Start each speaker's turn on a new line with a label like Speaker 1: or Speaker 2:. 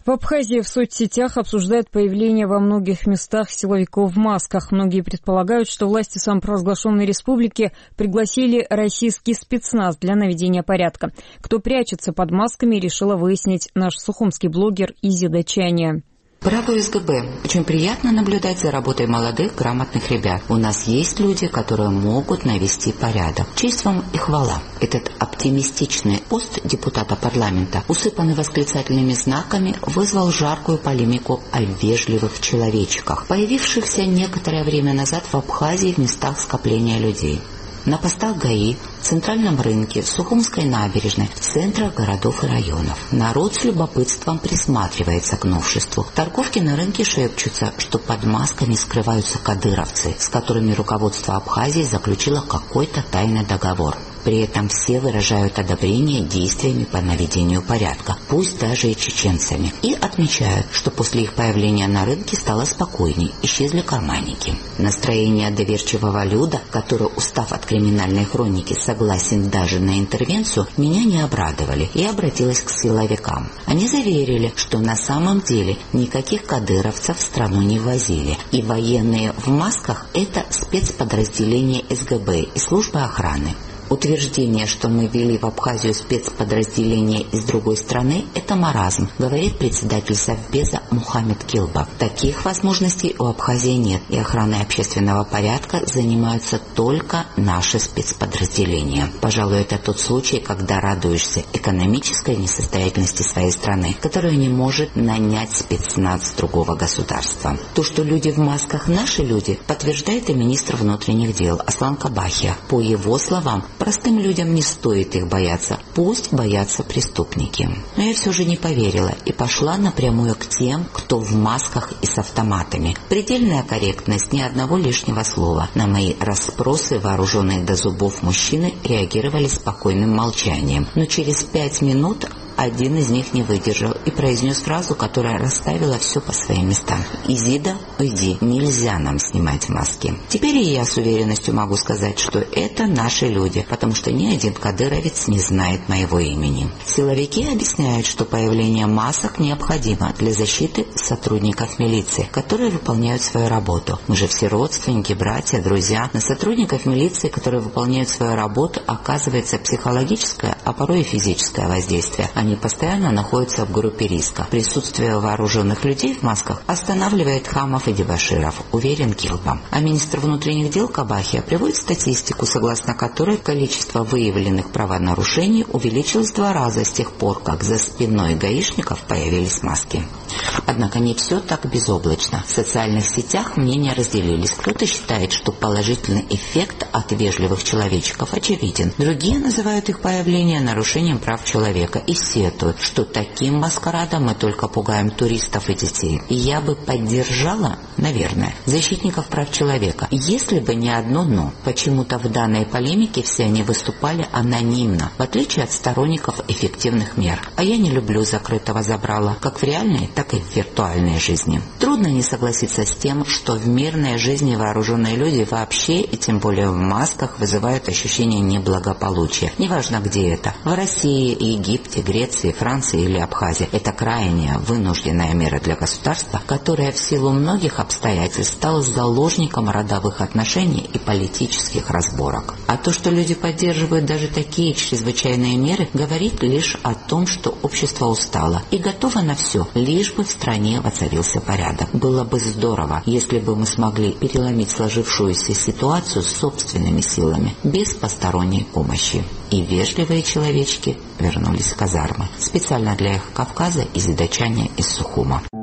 Speaker 1: В Абхазии в соцсетях обсуждают появление во многих местах силовиков в масках. Многие предполагают, что власти самопровозглашенной республики пригласили российский спецназ для наведения порядка. Кто прячется под масками, решила выяснить наш сухумский блогер Изида Чаня.
Speaker 2: Браво СГБ! Очень приятно наблюдать за работой молодых, грамотных ребят. У нас есть люди, которые могут навести порядок. Честь вам и хвала. Этот оптимистичный пост депутата парламента, усыпанный восклицательными знаками, вызвал жаркую полемику о вежливых человечках, появившихся некоторое время назад в Абхазии в местах скопления людей. На постах ГАИ, в центральном рынке, в Сухумской набережной, в центрах городов и районов. Народ с любопытством присматривается к новшеству. Торговки на рынке шепчутся, что под масками скрываются кадыровцы, с которыми руководство Абхазии заключило какой-то тайный договор. При этом все выражают одобрение действиями по наведению порядка, пусть даже и чеченцами, и отмечают, что после их появления на рынке стало спокойней, исчезли карманники. Настроение доверчивого люда, который, устав от криминальной хроники, согласен даже на интервенцию, меня не обрадовали, и обратилась к силовикам. Они заверили, что на самом деле никаких кадыровцев в страну не ввозили, и военные в масках – это спецподразделение СГБ и службы охраны. Утверждение, что мы ввели в Абхазию спецподразделение из другой страны, это маразм, говорит председатель Совбеза Мухаммед Килба. Таких возможностей у Абхазии нет, и охраной общественного порядка занимаются только наши спецподразделения. Пожалуй, это тот случай, когда радуешься экономической несостоятельности своей страны, которая не может нанять спецназ другого государства. То, что люди в масках наши люди, подтверждает и министр внутренних дел Аслан Кабахия. По его словам, простым людям не стоит их бояться, пусть боятся преступники. Но я все же не поверила и пошла напрямую к тем, кто в масках и с автоматами. Предельная корректность, ни одного лишнего слова. На мои расспросы вооруженные до зубов мужчины реагировали спокойным молчанием. Но через 5 минут один из них не выдержал и произнес фразу, которая расставила все по своим местам. «Изида, уйди, нельзя нам снимать маски». Теперь и я с уверенностью могу сказать, что это наши люди, потому что ни один кадыровец не знает моего имени. Силовики объясняют, что появление масок необходимо для защиты сотрудников милиции, которые выполняют свою работу. Мы же все родственники, братья, друзья. На сотрудников милиции, которые выполняют свою работу, оказывается психологическое, а порой и физическое воздействие. Они постоянно находятся в группе риска. Присутствие вооруженных людей в масках останавливает хамов и дебоширов, уверен Килба. А министр внутренних дел Кабахия приводит статистику, согласно которой количество выявленных правонарушений увеличилось в 2 раза с тех пор, как за спиной гаишников появились маски. Однако не все так безоблачно. В социальных сетях мнения разделились. Кто-то считает, что положительный эффект от вежливых человечков очевиден. Другие называют их появление нарушением прав человека и сетуют, что таким маскарадом мы только пугаем туристов и детей. И я бы поддержала, наверное, защитников прав человека, если бы не одно «но». Почему-то в данной полемике все они выступали анонимно, в отличие от сторонников эффективных мер. А я не люблю закрытого забрала, как в реальной, так и в виртуальной жизни. Трудно не согласиться с тем, что в мирной жизни вооруженные люди вообще, и тем более в масках, вызывают ощущение неблагополучия. Неважно, где это. В России, Египте, Греции, Франции или Абхазии. Это крайняя вынужденная мера для государства, которая в силу многих обстоятельств стала заложником родовых отношений и политических разборок. А то, что люди поддерживают даже такие чрезвычайные меры, говорит лишь о том, что общество устало и готово на все, лишь бы в стране воцарился порядок. Было бы здорово, если бы мы смогли переломить сложившуюся ситуацию собственными силами, без посторонней помощи. И вежливые человечки вернулись в казармы. Специально для Эхо Кавказа Изида Чаня из Сухума.